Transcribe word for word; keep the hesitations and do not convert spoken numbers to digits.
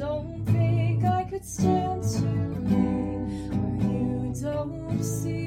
don't think I could stand to lay where you don't see.